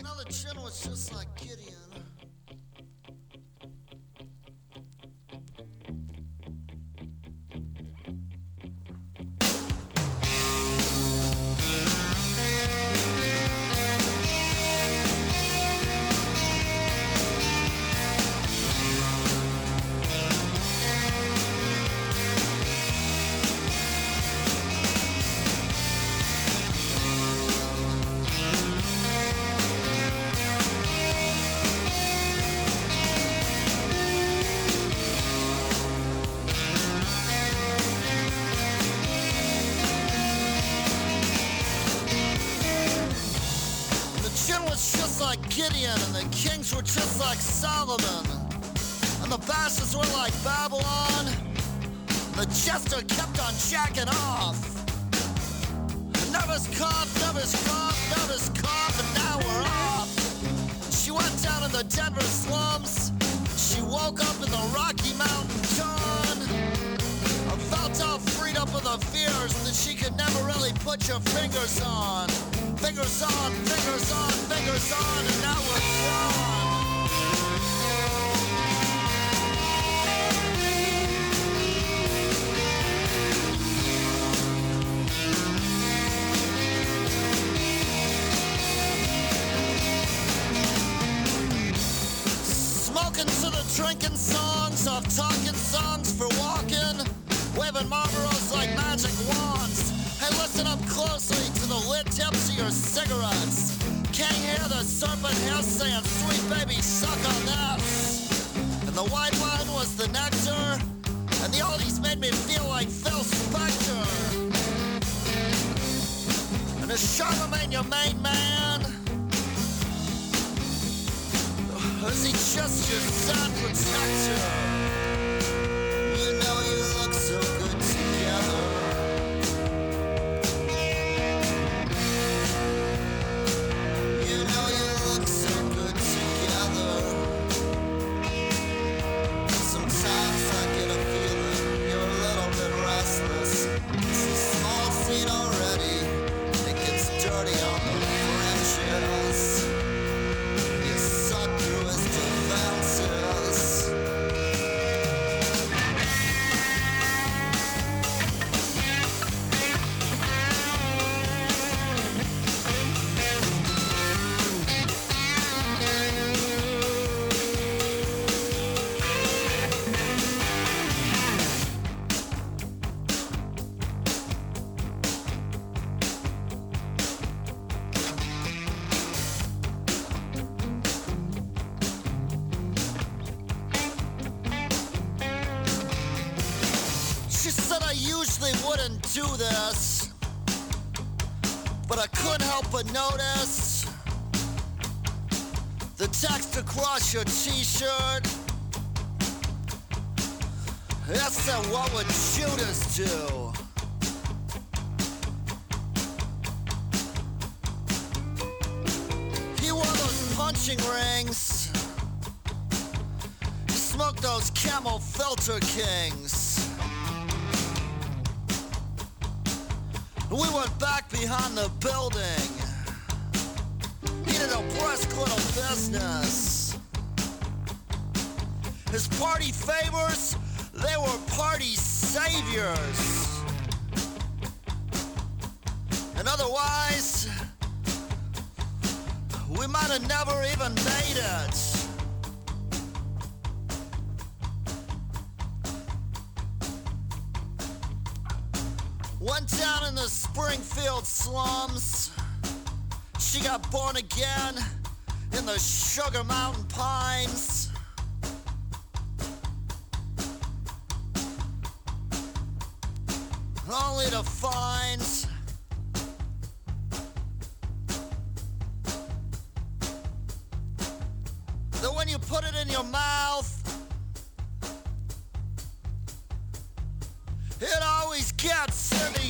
know, the chin was just like Gideon. Like Gideon, and the kings were just like Solomon, and the bastards were like Babylon. The jester kept on jacking off. Nervous cough, nervous cough, nervous cough, and now we're off. She went down in the Denver slums. She woke up in the Rocky Mountain dawn. I felt all freed up with the fears that she could never really put your fingers on. Fingers on, fingers on, fingers on, and now we're gone. Smoking to the drinking songs, off talking songs for walking, waving Marlboros like magic wands. Hey, listen up closely to the lit tips of your cigarettes. Can't hear the serpent hiss saying, sweet baby, suck on this. And the white wine was the nectar, and the oldies made me feel like Phil Spector. And is Charlemagne your main man? Or is he just your sun protector? You know you look so good together. Do this, but I couldn't help but notice the text across your t-shirt. It said, what would Judas do? He wore those punching rings. He smoked those Camel Filter Kings. We went back behind the building. He did a brisk little business. His party favors, they were party saviors. And otherwise, we might have never even made it. Went down in the Springfield slums. She got born again in the Sugar Mountain Pines. Only to find that when you put it in your mouth, it always gets in the